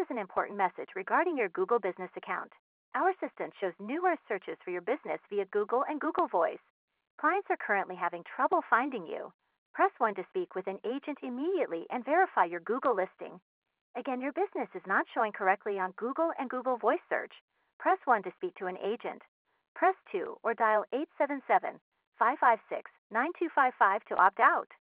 is an important message regarding your Google Business account. Our assistant shows numerous searches for your business via Google and Google Voice. Clients are currently having trouble finding you. Press 1 to speak with an agent immediately and verify your Google listing. Again, your business is not showing correctly on Google and Google Voice search. Press 1 to speak to an agent. Press 2 or dial 877-556-9255 to opt out.